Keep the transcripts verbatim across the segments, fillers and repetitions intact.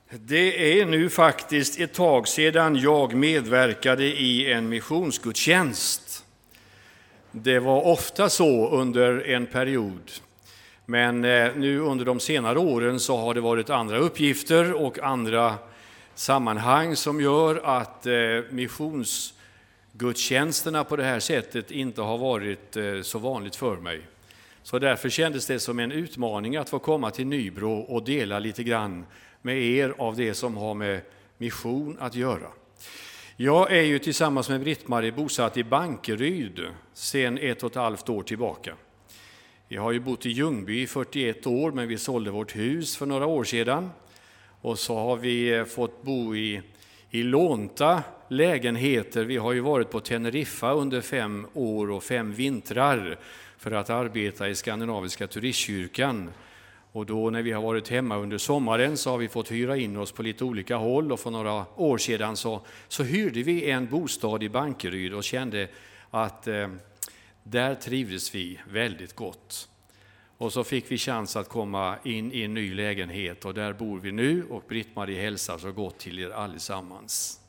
Det är nu faktiskt ett tag sedan jag medverkade i en missionsgudstjänst. Det var ofta så under en period. Men nu under de senare åren så har det varit andra uppgifter och andra sammanhang som gör att missionsgudstjänsterna på det här sättet inte har varit så vanligt för mig. Så därför kändes det som en utmaning att få komma till Nybro och dela lite grann med er av det som har med mission att göra. Jag är ju tillsammans med Britt-Marie bosatt i Bankeryd sedan ett och ett halvt år tillbaka. Vi har ju bott i Ljungby i fyrtioett år, men vi sålde vårt hus för några år sedan. Och så har vi fått bo i, i lånta lägenheter. Vi har ju varit på Teneriffa under fem år och fem vintrar för att arbeta i Skandinaviska turistkyrkan. Och då när vi har varit hemma under sommaren så har vi fått hyra in oss på lite olika håll. Och för några år sedan så, så hyrde vi en bostad i Bankeryd och kände att eh, där trivdes vi väldigt gott. Och så fick vi chans att komma in i en ny lägenhet och där bor vi nu, och Britt-Marie hälsar så gott till er allesammans.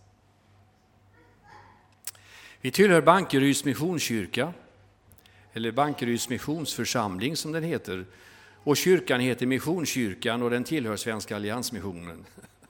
Vi tillhör Bankeryds missionskyrka, eller Bankeryds missionsförsamling som den heter. Och kyrkan heter Missionskyrkan och den tillhör Svenska alliansmissionen.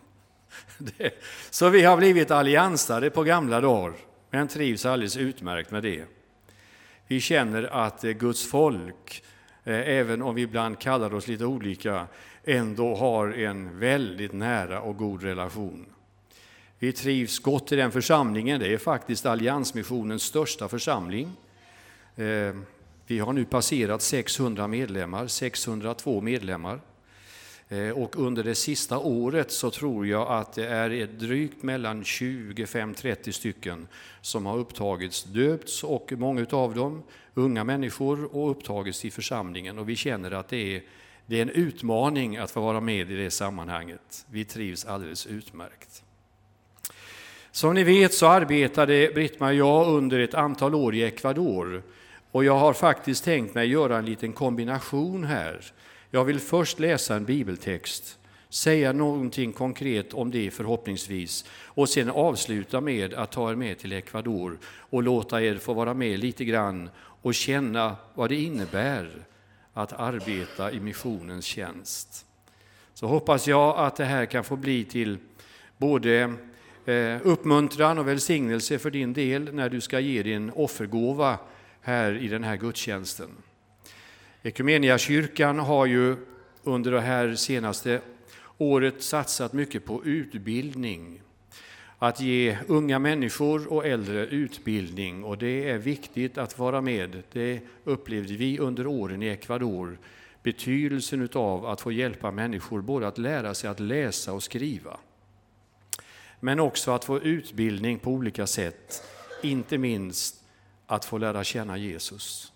Så vi har blivit alliansare på gamla dagar, men trivs alldeles utmärkt med det. Vi känner att Guds folk, även om vi ibland kallar oss lite olika, ändå har en väldigt nära och god relation. Vi trivs gott i den församlingen. Det är faktiskt alliansmissionens största församling. Vi har nu passerat sexhundra medlemmar, sexhundratvå medlemmar. Och under det sista året så tror jag att det är drygt mellan tjugofem till trettio stycken som har upptagits, döpts, och många av dem unga människor, och upptagits i församlingen. Och vi känner att det är, det är en utmaning att få vara med i det sammanhanget. Vi trivs alldeles utmärkt. Som ni vet så arbetade Britt-Marie och jag under ett antal år i Ecuador. Och jag har faktiskt tänkt mig göra en liten kombination här. Jag vill först läsa en bibeltext, säga någonting konkret om det förhoppningsvis, och sen avsluta med att ta er med till Ecuador och låta er få vara med lite grann och känna vad det innebär att arbeta i missionens tjänst. Så hoppas jag att det här kan få bli till både uppmuntran och välsignelse för din del när du ska ge din offergåva här i den här gudstjänsten. Ekumeniakyrkan har ju under det här senaste året satsat mycket på utbildning. Att ge unga människor och äldre utbildning, och det är viktigt att vara med. Det upplevde vi under åren i Ecuador. Betydelsen av att få hjälpa människor både att lära sig att läsa och skriva. Men också att få utbildning på olika sätt. Inte minst att få lära känna Jesus.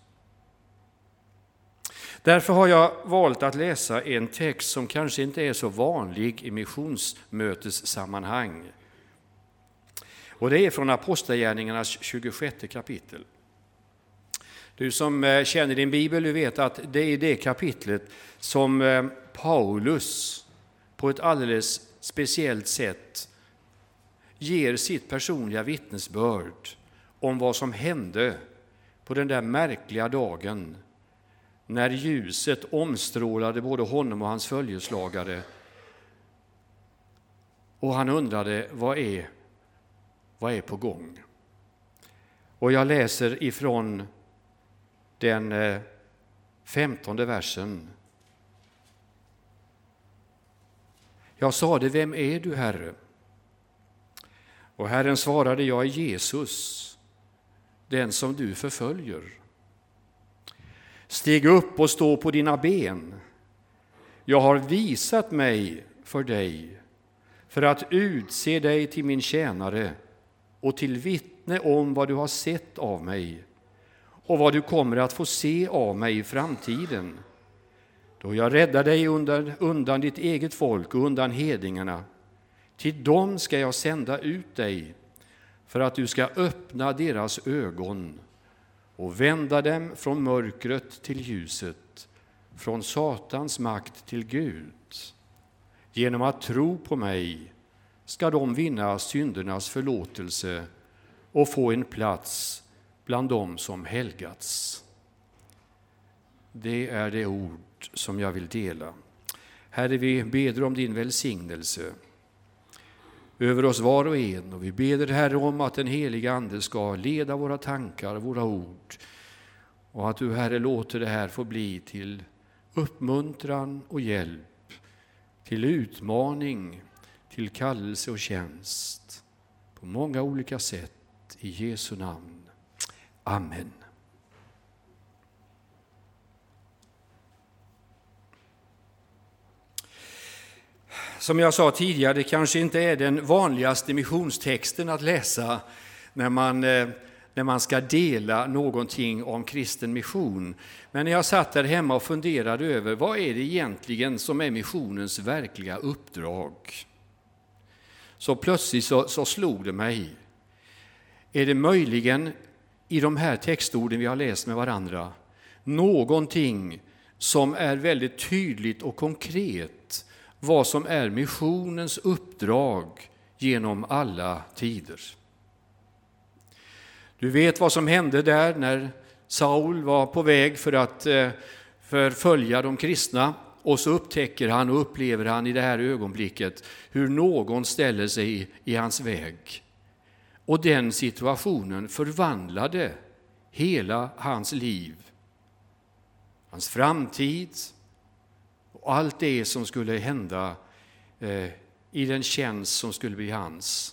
Därför har jag valt att läsa en text som kanske inte är så vanlig i missionsmötessammanhang. Och det är från Apostlagärningarnas tjugosjätte kapitel. Du som känner din bibel, du vet att det är det kapitlet som Paulus på ett alldeles speciellt sätt ger sitt personliga vittnesbörd om vad som hände på den där märkliga dagen när ljuset omstrålade både honom och hans följeslagare. Och han undrade, vad är, vad är på gång? Och jag läser ifrån den femtonde versen. Jag sade, vem är du, Herre? Och Herren svarade, jag är Jesus, den som du förföljer. Stig upp och stå på dina ben. Jag har visat mig för dig för att utse dig till min tjänare och till vittne om vad du har sett av mig och vad du kommer att få se av mig i framtiden. Då jag räddar dig undan, undan ditt eget folk och undan hedningarna. Till dem ska jag sända ut dig för att du ska öppna deras ögon och vända dem från mörkret till ljuset, från Satans makt till Gud, Genom att tro på mig ska de vinna syndernas förlåtelse och få en plats bland dem som helgats. Det är det ord som jag vill dela. Herre, vi beder om din välsignelse över oss var och en, och vi beder, Herre, om att den heliga Ande ska leda våra tankar, våra ord, och att du, Herre, låter det här få bli till uppmuntran och hjälp, till utmaning, till kallelse och tjänst på många olika sätt. I Jesu namn. Amen. Som jag sa tidigare, det kanske inte är den vanligaste missionstexten att läsa när man, när man ska dela någonting om kristen mission. Men när jag satt där hemma och funderade över vad är det egentligen som är missionens verkliga uppdrag, så plötsligt så, så slog det mig. Är det möjligen i de här textorden vi har läst med varandra någonting som är väldigt tydligt och konkret vad som är missionens uppdrag genom alla tider? Du vet vad som hände där när Saul var på väg för att förfölja de kristna, och så upptäcker han och upplever han i det här ögonblicket hur någon ställer sig i hans väg. Och den situationen förvandlade hela hans liv, hans framtid och allt det som skulle hända eh, i den tjänst som skulle bli hans.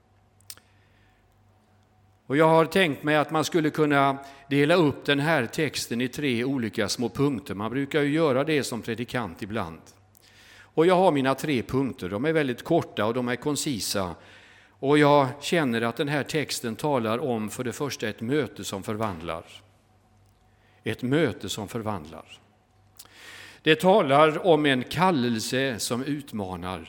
Och jag har tänkt mig att man skulle kunna dela upp den här texten i tre olika små punkter. Man brukar ju göra det som predikant ibland. Och jag har mina tre punkter. De är väldigt korta och de är koncisa. Och jag känner att den här texten talar om för det första ett möte som förvandlar. Ett möte som förvandlar. Det talar om en kallelse som utmanar.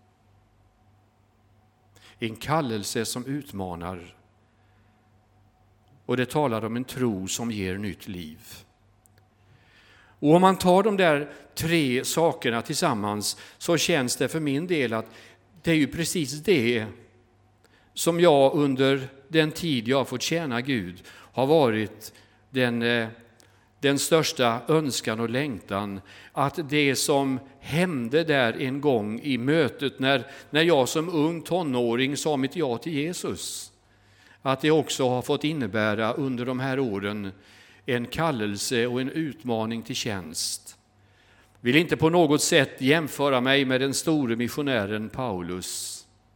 En kallelse som utmanar. Och det talar om en tro som ger nytt liv. Och om man tar de där tre sakerna tillsammans så känns det för min del att det är ju precis det som jag under den tid jag har fått tjäna Gud har varit den, den största önskan och längtan. Att det som hände där en gång i mötet när, när jag som ung tonåring sa mitt ja till Jesus, att det också har fått innebära under de här åren en kallelse och en utmaning till tjänst. Vill inte på något sätt jämföra mig med den store missionären Paulus.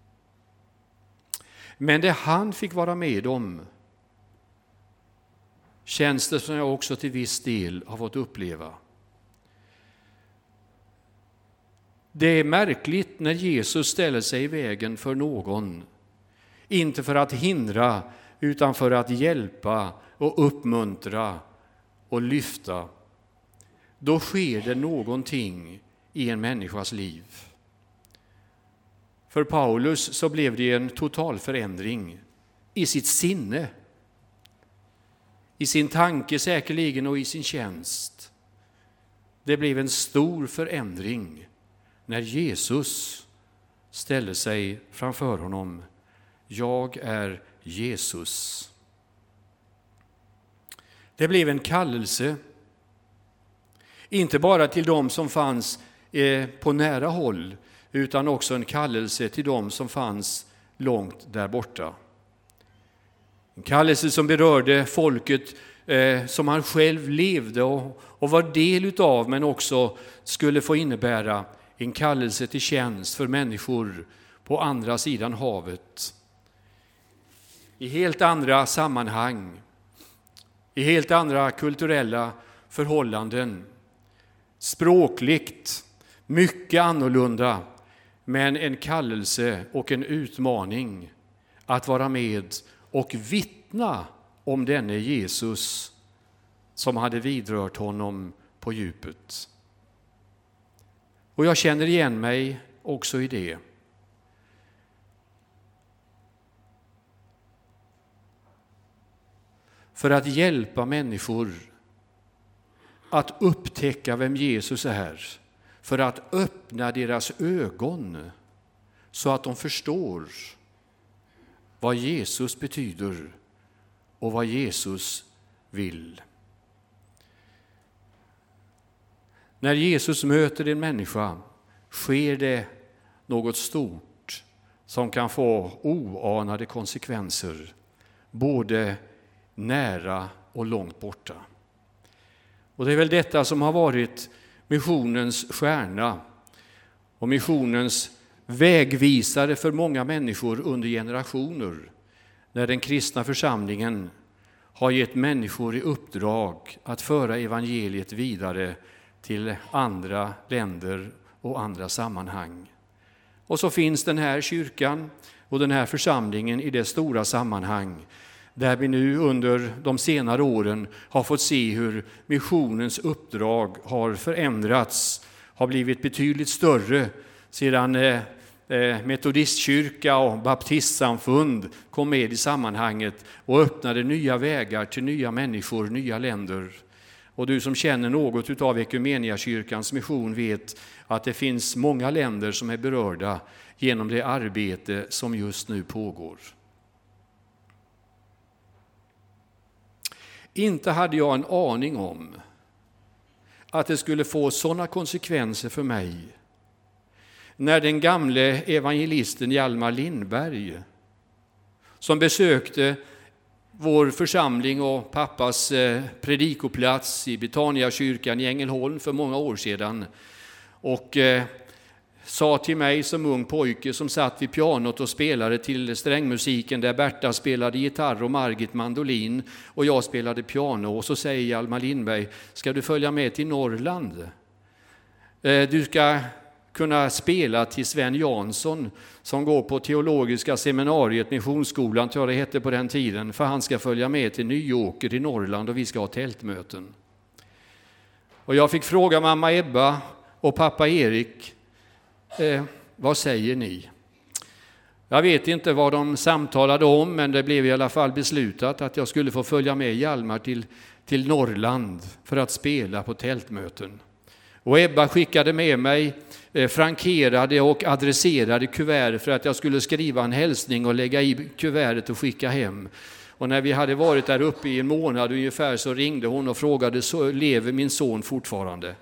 Men det han fick vara med om känns det som jag också till viss del har fått uppleva. Det är märkligt när Jesus ställer sig i vägen för någon. Inte för att hindra utan för att hjälpa och uppmuntra och lyfta. Då sker det någonting i en människas liv. För Paulus så blev det en total förändring i sitt sinne, i sin tanke säkerligen och i sin tjänst. Det blev en stor förändring när Jesus ställde sig framför honom. Jag är Jesus. Det blev en kallelse, inte bara till dem som fanns eh, på nära håll, utan också en kallelse till dem som fanns långt där borta. En kallelse som berörde folket eh, som han själv levde och, och var del utav, men också skulle få innebära en kallelse till tjänst för människor på andra sidan havet. I helt andra sammanhang, i helt andra kulturella förhållanden, språkligt, mycket annorlunda, men en kallelse och en utmaning att vara med och vittna om denne Jesus som hade vidrört honom på djupet. Och jag känner igen mig också i det. För att hjälpa människor att upptäcka vem Jesus är. för att öppna deras ögon så att de förstår vad Jesus betyder och vad Jesus vill. När Jesus möter en människa sker det något stort som kan få oanade konsekvenser, både nära och långt borta. Och det är väl detta som har varit missionens stjärna och missionens vägvisare för många människor under generationer, när den kristna församlingen har gett människor i uppdrag att föra evangeliet vidare till andra länder och andra sammanhang. Och så finns den här kyrkan och den här församlingen i det stora sammanhang där vi nu under de senare åren har fått se hur missionens uppdrag har förändrats, har blivit betydligt större sedan eh, metodistkyrka och baptistsamfund kom med i sammanhanget och öppnade nya vägar till nya människor, nya länder. Och du som känner något av Ekumeniakyrkans mission vet att det finns många länder som är berörda genom det arbete som just nu pågår. Inte hade jag en aning om att det skulle få sådana konsekvenser för mig när den gamle evangelisten Hjalmar Lindberg, som besökte vår församling och pappas predikoplats i Betaniakyrkan i Ängelholm för många år sedan, och eh, sa till mig som ung pojke som satt vid pianot och spelade till strängmusiken, där Berta spelade gitarr och Margit mandolin och jag spelade piano, och så säger Hjalmar Lindberg: ska du följa med till Norrland? Eh, du ska kunna spela till Sven Jansson som går på teologiska seminariet, missionsskolan tror jag det hette på den tiden, för han ska följa med till Nyåker i Norrland och vi ska ha tältmöten. Och jag fick fråga mamma Ebba och pappa Erik, eh, vad säger ni? Jag vet inte vad de samtalade om, men det blev i alla fall beslutat att jag skulle få följa med Hjalmar till, till Norrland för att spela på tältmöten. Och Ebba skickade med mig eh, frankerade och adresserade kuvert för att jag skulle skriva en hälsning och lägga i kuvertet och skicka hem. Och när vi hade varit där uppe i en månad ungefär så ringde hon och frågade: så lever min son fortfarande?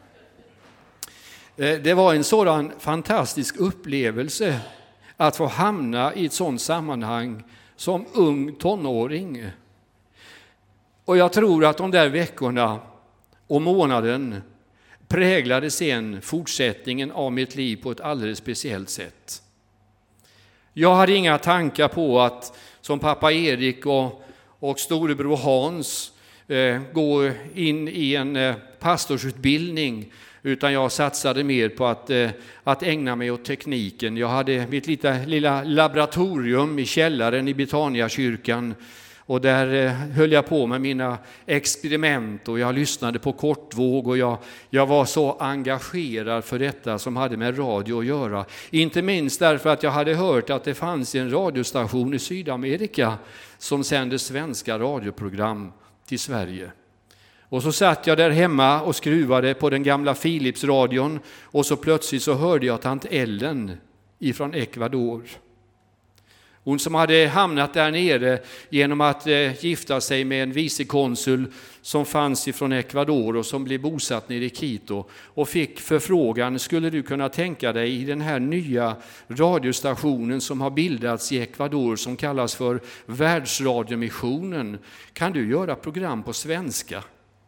Eh, det var en sådan fantastisk upplevelse att få hamna i ett sådant sammanhang som ung tonåring. Och jag tror att de där veckorna och månaden präglade sen fortsättningen av mitt liv på ett alldeles speciellt sätt. Jag hade inga tankar på att som pappa Erik och, och storebror Hans eh, gå in i en eh, pastorsutbildning, utan jag satsade mer på att, eh, att ägna mig åt tekniken. Jag hade mitt lilla, lilla laboratorium i källaren i Betaniakyrkan. Och där höll jag på med mina experiment och jag lyssnade på kortvåg och jag, jag var så engagerad för detta som hade med radio att göra. Inte minst därför att jag hade hört att det fanns en radiostation i Sydamerika som sände svenska radioprogram till Sverige. Och så satt jag där hemma och skruvade på den gamla Philips-radion och så plötsligt så hörde jag tant Ellen ifrån Ecuador. Hon som hade hamnat där nere genom att eh, gifta sig med en vicekonsul som fanns ifrån Ecuador och som blev bosatt nere i Quito, och fick förfrågan: skulle du kunna tänka dig i den här nya radiostationen som har bildats i Ecuador som kallas för Världsradiomissionen, kan du göra program på svenska?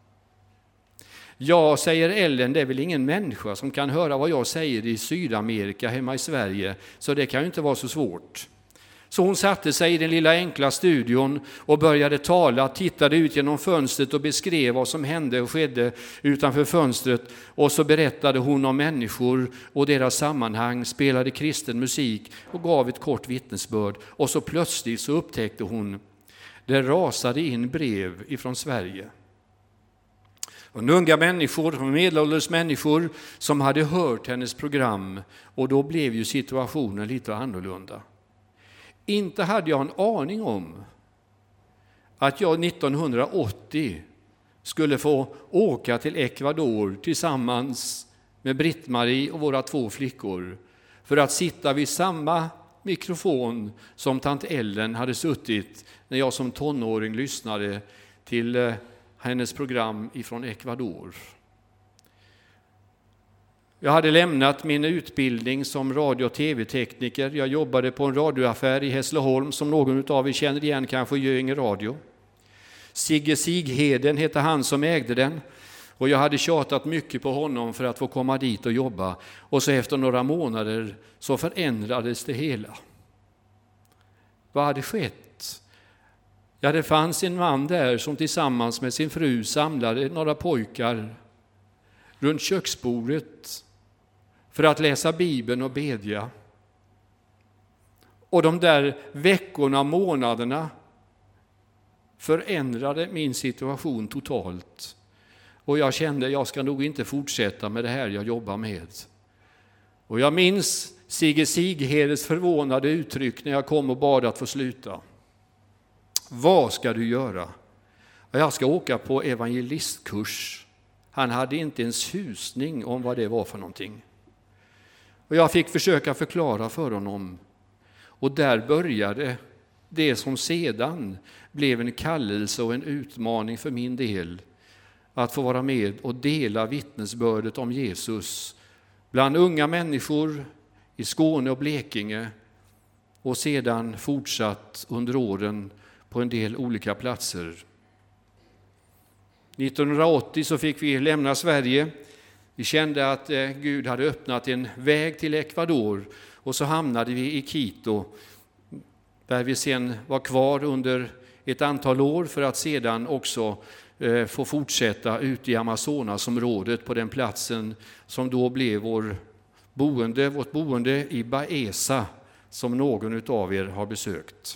Ja, säger Ellen, det är väl ingen människa som kan höra vad jag säger i Sydamerika hemma i Sverige, så det kan ju inte vara så svårt. Så hon satte sig i den lilla enkla studion och började tala, tittade ut genom fönstret och beskrev vad som hände och skedde utanför fönstret. Och så berättade hon om människor och deras sammanhang, spelade kristen musik och gav ett kort vittnesbörd. Och så plötsligt så upptäckte hon, det rasade in brev ifrån Sverige. Och unga människor, medelålders människor som hade hört hennes program, och då blev ju situationen lite annorlunda. Inte hade jag en aning om att jag nittonhundraåttio skulle få åka till Ecuador tillsammans med Britt-Marie och våra två flickor för att sitta vid samma mikrofon som tant Ellen hade suttit när jag som tonåring lyssnade till hennes program ifrån Ecuador. Jag hade lämnat min utbildning som radio- och tv-tekniker. Jag jobbade på en radioaffär i Hässleholm som någon av er känner igen, kanske Göinge Radio. Sigge Sigheden hette han som ägde den. Och jag hade tjatat mycket på honom för att få komma dit och jobba. Och så efter några månader så förändrades det hela. Vad hade skett? Ja, det fanns en man där som tillsammans med sin fru samlade några pojkar runt köksbordet för att läsa Bibeln och bedja. Och de där veckorna, månaderna förändrade min situation totalt. Och jag kände att jag ska nog inte fortsätta med det här jag jobbar med. Och jag minns Sigge Sighedes förvånade uttryck när jag kom och bad att få sluta. Vad ska du göra? Jag ska åka på evangelistkurs. Han hade inte ens husning om vad det var för någonting. Och jag fick försöka förklara för honom. Och där började det som sedan blev en kallelse och en utmaning för min del. Att få vara med och dela vittnesbördet om Jesus bland unga människor i Skåne och Blekinge. Och sedan fortsatt under åren på en del olika platser. nittonhundraåttio så fick vi lämna Sverige. Vi kände att Gud hade öppnat en väg till Ecuador och så hamnade vi i Quito där vi sen var kvar under ett antal år för att sedan också få fortsätta ut i Amazonasområdet på den platsen som då blev vår boende, vårt boende i Baeza som någon av er har besökt.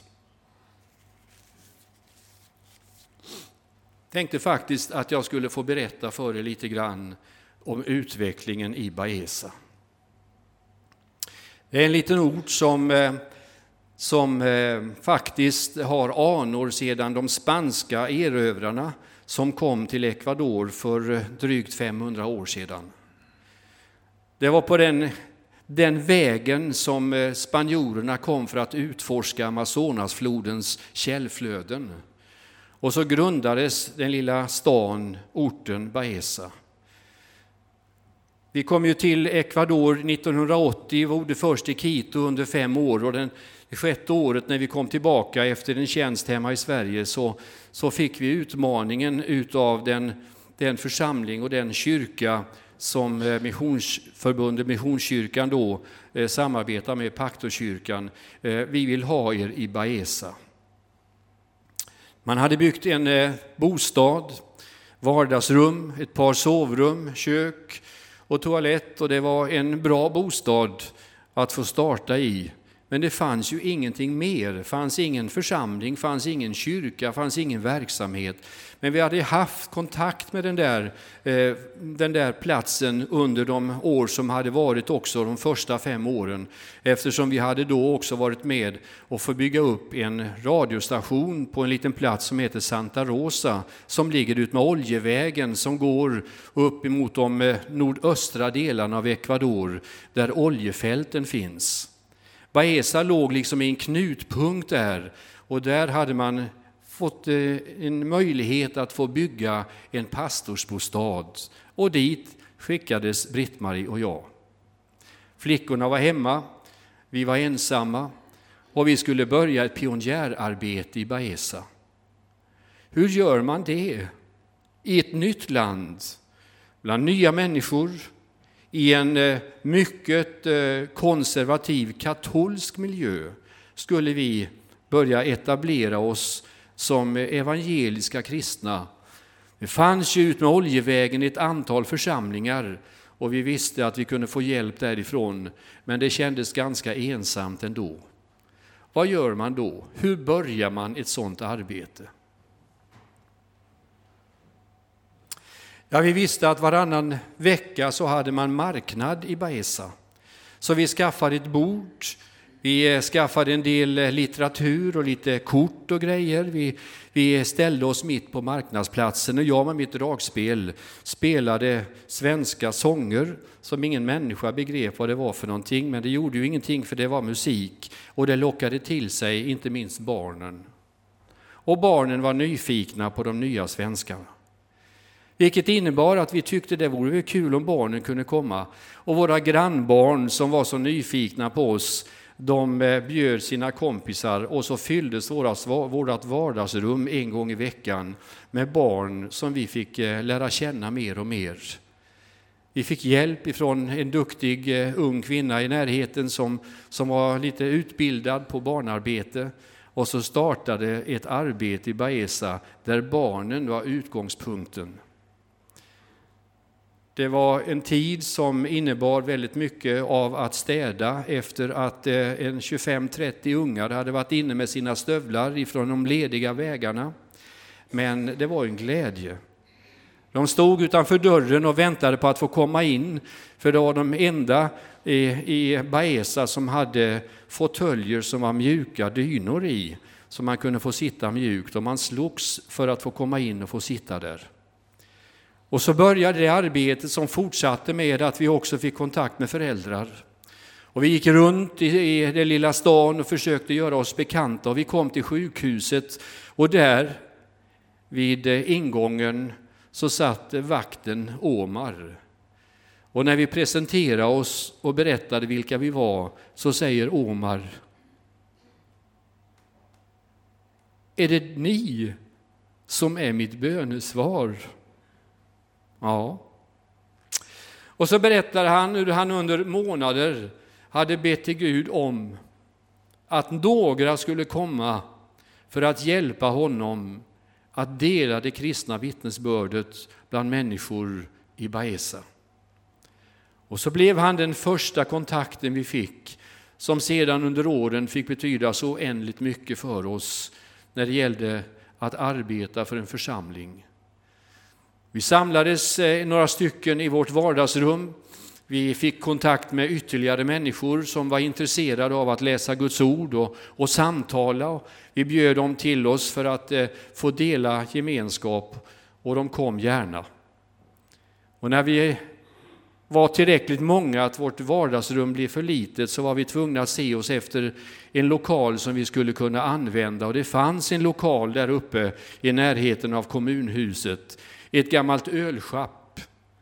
Tänkte faktiskt att jag skulle få berätta för er lite grann om utvecklingen i Baeza. Det är en liten ort som, som faktiskt har anor sedan de spanska erövrarna som kom till Ecuador för drygt femhundra år sedan. Det var på den, den vägen som spanjorerna kom för att utforska Amazonasflodens källflöden. Och så grundades den lilla stan, orten Baeza. Vi kom ju till Ecuador nittonhundraåttio, vi bodde först i Quito under fem år och den, det sjätte året när vi kom tillbaka efter en tjänst hemma i Sverige så, så fick vi utmaningen utav den, den församling och den kyrka som missionsförbundet, Missionskyrkan då eh, samarbetar med Paktorkyrkan. Eh, vi vill ha er i Baeza. Man hade byggt en eh, bostad, vardagsrum, ett par sovrum, kök och toalett och det var en bra bostad att få starta i. Men det fanns ju ingenting mer, det fanns ingen församling, fanns ingen kyrka, fanns ingen verksamhet. Men vi hade haft kontakt med den där, eh, den där platsen under de år som hade varit också de första fem åren. Eftersom vi hade då också varit med och få bygga upp en radiostation på en liten plats som heter Santa Rosa. Som ligger ut med Oljevägen som går upp emot de nordöstra delarna av Ecuador där oljefälten finns. Baeza låg liksom i en knutpunkt där och där hade man fått en möjlighet att få bygga en pastorsbostad och dit skickades Britt-Marie och jag. Flickorna var hemma, vi var ensamma och vi skulle börja ett pionjärarbete i Baeza. Hur gör man det i ett nytt land, bland nya människor, i en mycket konservativ katolsk miljö skulle vi börja etablera oss som evangeliska kristna. Det fanns ju ut med Oljevägen ett antal församlingar och vi visste att vi kunde få hjälp därifrån, men det kändes ganska ensamt ändå. Vad gör man då? Hur börjar man ett sådant arbete? Ja, vi visste att varannan vecka så hade man marknad i Baeza. Så vi skaffade ett bord Vi skaffade en del litteratur och lite kort och grejer. Vi, vi ställde oss mitt på marknadsplatsen och jag med mitt dragspel spelade svenska sånger som ingen människa begrep vad det var för någonting. Men det gjorde ju ingenting, för det var musik och det lockade till sig inte minst barnen. Och barnen var nyfikna på de nya svenskarna. Vilket innebar att vi tyckte det vore kul om barnen kunde komma. Och våra grannbarn som var så nyfikna på oss, de bjöd sina kompisar och så fylldes vårat vardagsrum en gång i veckan med barn som vi fick lära känna mer och mer. Vi fick hjälp ifrån en duktig ung kvinna i närheten som, som var lite utbildad på barnarbete. Och så startade ett arbete i Baeza där barnen var utgångspunkten. Det var en tid som innebar väldigt mycket av att städa efter att en tjugofem trettio ungar hade varit inne med sina stövlar ifrån de lediga vägarna. Men det var en glädje. De stod utanför dörren och väntade på att få komma in, för det var de enda i, i Baeza som hade fåtöljer som var mjuka dynor i, så man kunde få sitta mjukt, och man slogs för att få komma in och få sitta där. Och så började det arbetet som fortsatte med att vi också fick kontakt med föräldrar. Och vi gick runt i, i den lilla stan och försökte göra oss bekanta, och vi kom till sjukhuset och där vid ingången så satt vakten Omar. Och när vi presenterade oss och berättade vilka vi var så säger Omar: är det ni som är mitt bönesvar? Ja. Och så berättar han hur han under månader hade bett till Gud om att några skulle komma för att hjälpa honom att dela det kristna vittnesbördet bland människor i Baeza. Och så blev han den första kontakten vi fick, som sedan under åren fick betyda så oändligt mycket för oss när det gällde att arbeta för en församling. Vi samlades några stycken i vårt vardagsrum. Vi fick kontakt med ytterligare människor som var intresserade av att läsa Guds ord och, och samtala. Vi bjöd dem till oss för att eh, få dela gemenskap, och de kom gärna. Och när vi var tillräckligt många att vårt vardagsrum blev för litet, så var vi tvungna att se oss efter en lokal som vi skulle kunna använda. Och det fanns en lokal där uppe i närheten av kommunhuset, ett gammalt ölschapp.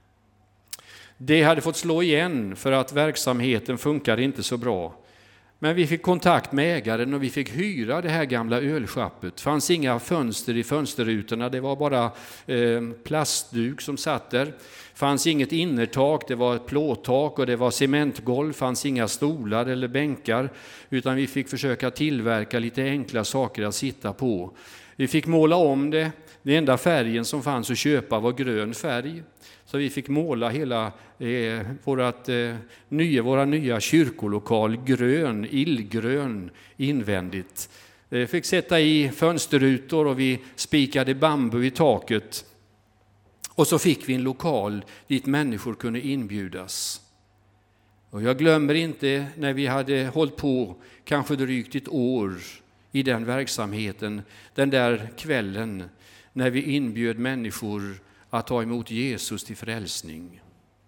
Det hade fått slå igen för att verksamheten funkade inte så bra. Men vi fick kontakt med ägaren och vi fick hyra det här gamla ölschappet. Det fanns inga fönster i fönsterrutorna, det var bara eh, plastduk som satt där. Det fanns inget innertak, det var ett plåttak och det var cementgolv. Det fanns inga stolar eller bänkar, utan vi fick försöka tillverka lite enkla saker att sitta på. Vi fick måla om det. Den enda färgen som fanns att köpa var grön färg. Så vi fick måla hela eh, vårat, eh, nya, våra nya kyrkolokal grön, illgrön invändigt. Vi fick sätta i fönsterrutor och vi spikade bambu i taket. Och så fick vi en lokal dit människor kunde inbjudas. Och jag glömmer inte när vi hade hållit på kanske drygt ett år i den verksamheten, den där kvällen när vi inbjöd människor att ta emot Jesus till frälsning.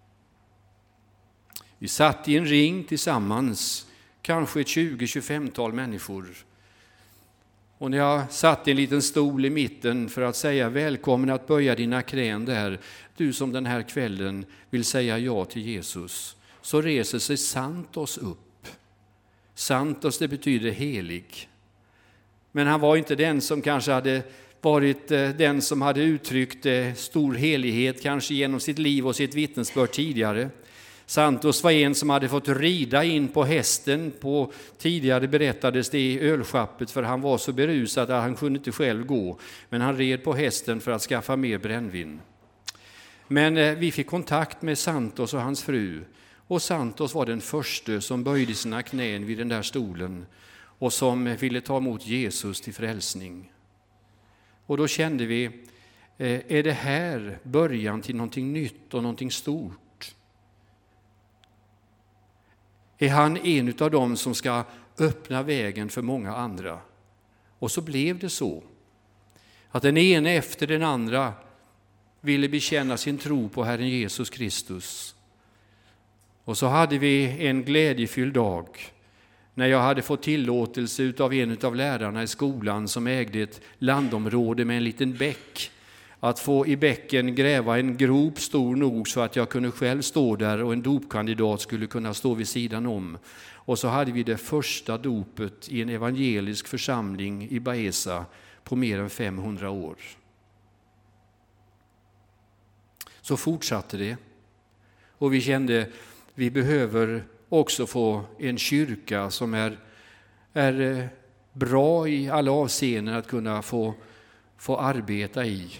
Vi satt i en ring tillsammans, kanske ett tjugo till tjugofem-tal människor. Och när jag satt i en liten stol i mitten för att säga välkommen att böja dina knän där, du som den här kvällen vill säga ja till Jesus, så reser sig Santos upp. Santos, det betyder helig. Men han var inte den som kanske hade varit den som hade uttryckt stor helighet kanske genom sitt liv och sitt vittnesbörd tidigare. Santos var en som hade fått rida in på hästen, på tidigare berättades det i ölschappet, för han var så berusad att han kunde inte själv gå. Men han red på hästen för att skaffa mer brännvin. Men vi fick kontakt med Santos och hans fru. Och Santos var den första som böjde sina knän vid den där stolen och som ville ta emot Jesus till frälsning. Och då kände vi, är det här början till någonting nytt och någonting stort? Är han en av dem som ska öppna vägen för många andra. Och så blev det så att den ene efter den andra ville bekänna sin tro på Herren Jesus Kristus. Och så hade vi en glädjefylld dag när jag hade fått tillåtelse av en av lärarna i skolan som ägde ett landområde med en liten bäck, att få i bäcken gräva en grop stor nog så att jag kunde själv stå där och en dopkandidat skulle kunna stå vid sidan om. Och så hade vi det första dopet i en evangelisk församling i Baeza på mer än femhundra år. Så fortsatte det. Och vi kände att vi behöver också få en kyrka som är, är bra i alla avseenden att kunna få, få arbeta i.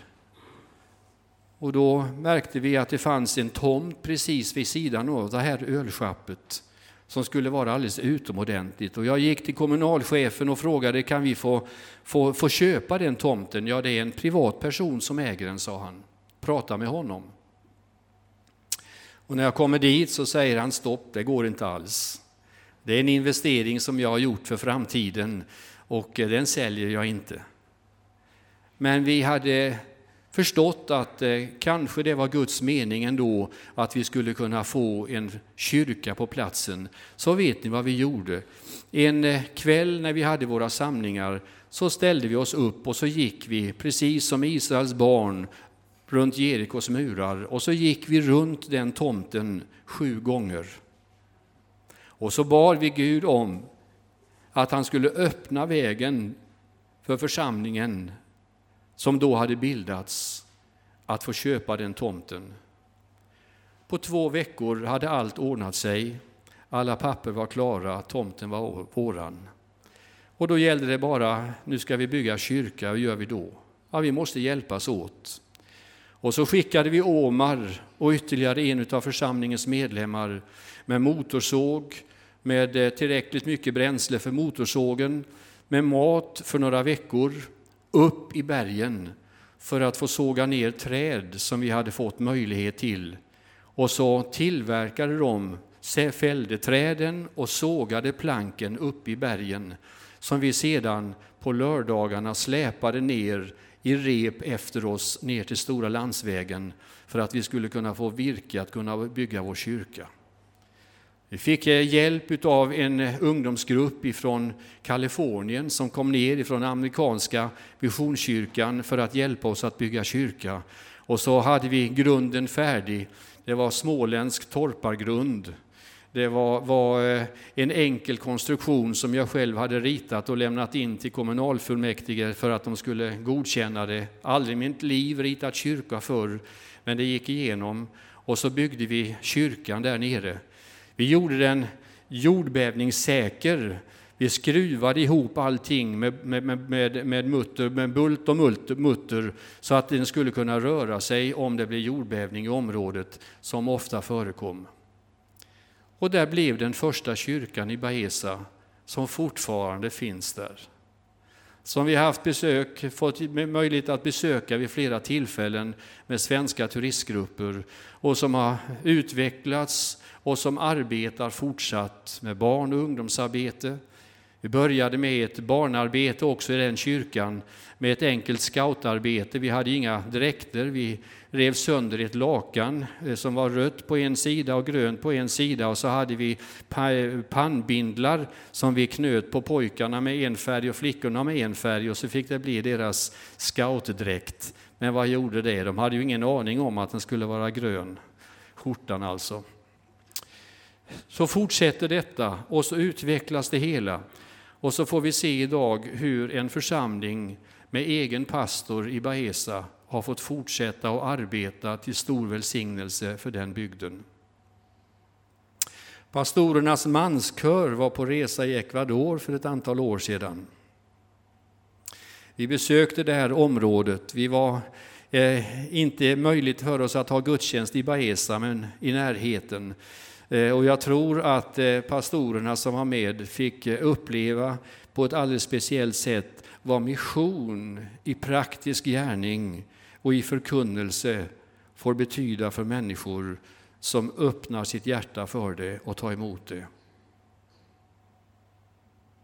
Och då märkte vi att det fanns en tomt precis vid sidan av det här ölschappet som skulle vara alldeles utomordentligt. Och jag gick till kommunalchefen och frågade, kan vi få, få, få köpa den tomten? Ja, det är en privat person som äger den, sa han. Prata med honom. Och när jag kommer dit så säger han, stopp, det går inte alls. Det är en investering som jag har gjort för framtiden och den säljer jag inte. Men vi hade förstått att eh, kanske det var Guds mening ändå att vi skulle kunna få en kyrka på platsen. Så vet ni vad vi gjorde. En eh, kväll när vi hade våra samlingar så ställde vi oss upp och så gick vi precis som Israels barn runt Jerikos murar, och så gick vi runt den tomten sju gånger. Och så bad vi Gud om att han skulle öppna vägen för församlingen som då hade bildats att få köpa den tomten. På två veckor hade allt ordnat sig. Alla papper var klara, tomten var våran. Och då gällde det bara, nu ska vi bygga kyrka, vad gör vi då? Ja, vi måste hjälpas åt. Och så skickade vi Omar och ytterligare en av församlingens medlemmar med motorsåg, med tillräckligt mycket bränsle för motorsågen, med mat för några veckor, upp i bergen för att få såga ner träd som vi hade fått möjlighet till. Och så tillverkade de, fällde träden och sågade planken upp i bergen som vi sedan på lördagarna släpade ner i rep efter oss ner till stora landsvägen för att vi skulle kunna få virke att kunna bygga vår kyrka. Vi fick hjälp av en ungdomsgrupp från Kalifornien som kom ner ifrån amerikanska missionskyrkan för att hjälpa oss att bygga kyrka. Och så hade vi grunden färdig. Det var småländsk torpargrund. Det var, var en enkel konstruktion som jag själv hade ritat och lämnat in till kommunalfullmäktige för att de skulle godkänna det. Aldrig i mitt liv ritat kyrka förr, men det gick igenom. Och så byggde vi kyrkan där nere. Vi gjorde den jordbävningssäker. Vi skruvade ihop allting med, med, med, med, mutter, med bult och mutter så att den skulle kunna röra sig om det blev jordbävning i området som ofta förekom. Och där blev den första kyrkan i Baeza som fortfarande finns där. Som vi har haft besök, fått möjlighet att besöka vid flera tillfällen med svenska turistgrupper och som har utvecklats och som arbetar fortsatt med barn- och ungdomsarbete. Vi började med ett barnarbete också i den kyrkan med ett enkelt scoutarbete. Vi hade inga dräkter, vi rev sönder ett lakan som var rött på en sida och grönt på en sida och så hade vi pannbindlar som vi knöt på pojkarna med en färg och flickorna med en färg och så fick det bli deras scoutdräkt. Men vad gjorde det? De hade ju ingen aning om att den skulle vara grön, skjortan alltså. Så fortsätter detta och så utvecklas det hela. Och så får vi se idag hur en församling med egen pastor i Baeza har fått fortsätta att arbeta till stor välsignelse för den bygden. Pastorernas manskör var på resa i Ecuador för ett antal år sedan. Vi besökte det här området. Vi var eh, inte möjligt för oss att ha gudstjänst i Baeza, men i närheten. Och jag tror att pastorerna som var med fick uppleva på ett alldeles speciellt sätt vad mission i praktisk gärning och i förkunnelse får betyda för människor som öppnar sitt hjärta för det och tar emot det.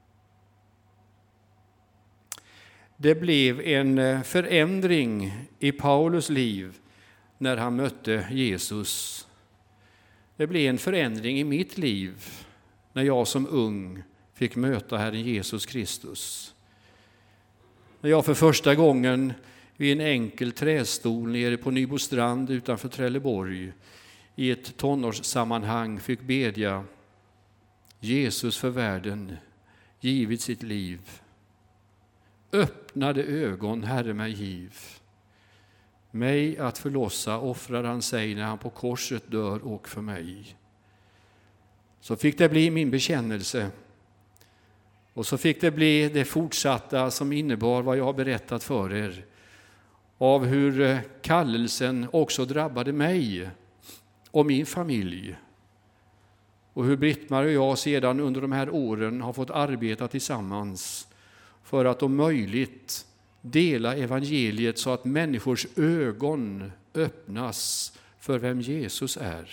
Det blev en förändring i Paulus liv när han mötte Jesus. Det blev en förändring i mitt liv när jag som ung fick möta Herren Jesus Kristus. När jag för första gången vid en enkel trästol nere på Nybostrand utanför Trelleborg i ett tonårssammanhang fick bedja: Jesus för världen givit sitt liv. Öppnade ögon, Herre mig giv. Mig att förlossa offrar han sig när han på korset dör och för mig. Så fick det bli min bekännelse. Och så fick det bli det fortsatta som innebar vad jag har berättat för er. Av hur kallelsen också drabbade mig och min familj. Och hur Britt-Marie och jag sedan under de här åren har fått arbeta tillsammans för att om möjligt dela evangeliet så att människors ögon öppnas för vem Jesus är.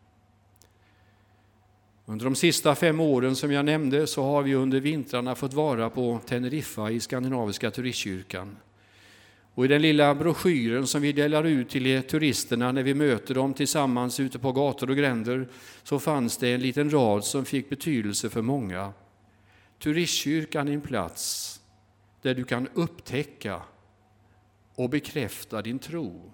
Under de sista fem åren som jag nämnde så har vi under vintrarna fått vara på Teneriffa i Skandinaviska turistkyrkan. Och i den lilla broschyren som vi delar ut till turisterna när vi möter dem tillsammans ute på gator och gränder så fanns det en liten rad som fick betydelse för många. Turistkyrkan är en plats där du kan upptäcka och bekräfta din tro.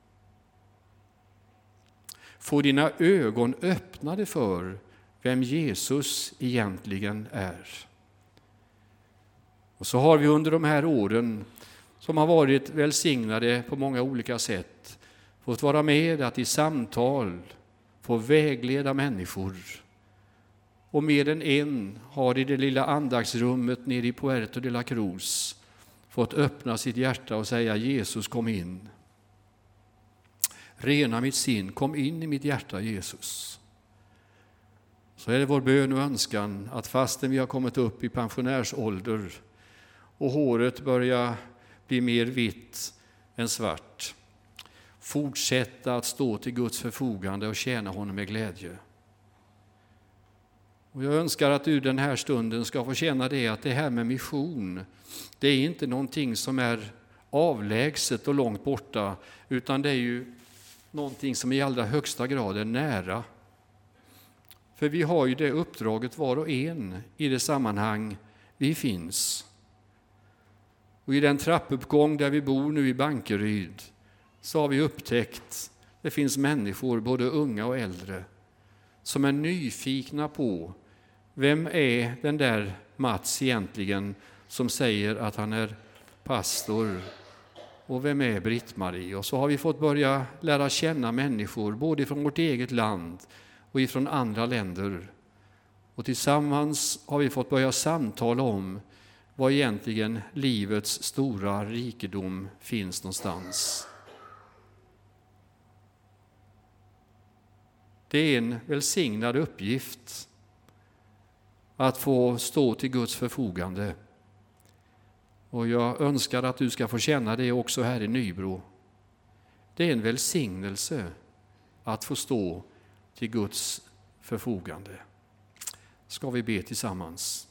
Få dina ögon öppnade för vem Jesus egentligen är. Och så har vi under de här åren som har varit välsignade på många olika sätt fått vara med att i samtal få vägleda människor. Och mer än en har i det lilla andaktsrummet nere i Puerto de la Cruz fått öppna sitt hjärta och säga: Jesus, kom in. Rena mitt sin, kom in i mitt hjärta, Jesus. Så är det vår bön och önskan att fastän vi har kommit upp i pensionärsålder och håret börjar bli mer vitt än svart, fortsätta att stå till Guds förfogande och tjäna honom med glädje. Och jag önskar att du den här stunden ska få känna det, att det här med mission, det är inte någonting som är avlägset och långt borta, utan det är ju någonting som i allra högsta grad är nära. För vi har ju det uppdraget var och en i det sammanhang vi finns. Och i den trappuppgång där vi bor nu i Bankeryd så har vi upptäckt det finns människor, både unga och äldre, som är nyfikna på vem är den där Mats egentligen som säger att han är pastor, och vem är Britt-Marie? Och så har vi fått börja lära känna människor både från vårt eget land och ifrån andra länder. Och tillsammans har vi fått börja samtala om var egentligen livets stora rikedom finns någonstans. Det är en välsignad uppgift att få stå till Guds förfogande. Och jag önskar att du ska få känna det också här i Nybro. Det är en välsignelse att få stå till Guds förfogande. Ska vi be tillsammans.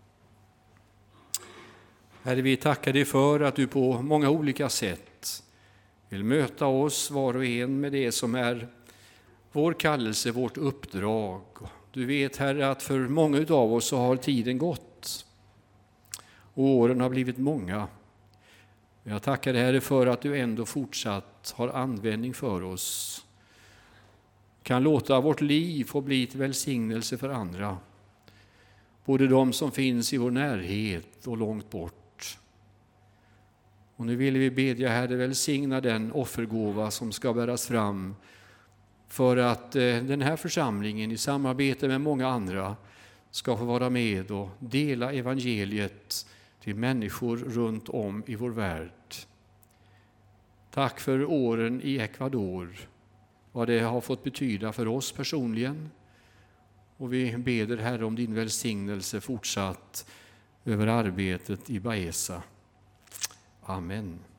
Herre, vi tackar dig för att du på många olika sätt vill möta oss var och en med det som är vår kallelse, vårt uppdrag. Du vet, Herre, att för många av oss så har tiden gått och åren har blivit många. Jag tackar dig, Herre, för att du ändå fortsatt har användning för oss. Kan låta vårt liv få bli ett välsignelse för andra. Både de som finns i vår närhet och långt bort. Och nu vill vi bedja, Herre, välsigna den offergåva som ska bäras fram för att den här församlingen i samarbete med många andra ska få vara med och dela evangeliet till människor runt om i vår värld. Tack för åren i Ecuador, vad det har fått betyda för oss personligen. Och vi beder, Herre, om din välsignelse fortsatt över arbetet i Baeza. Amen.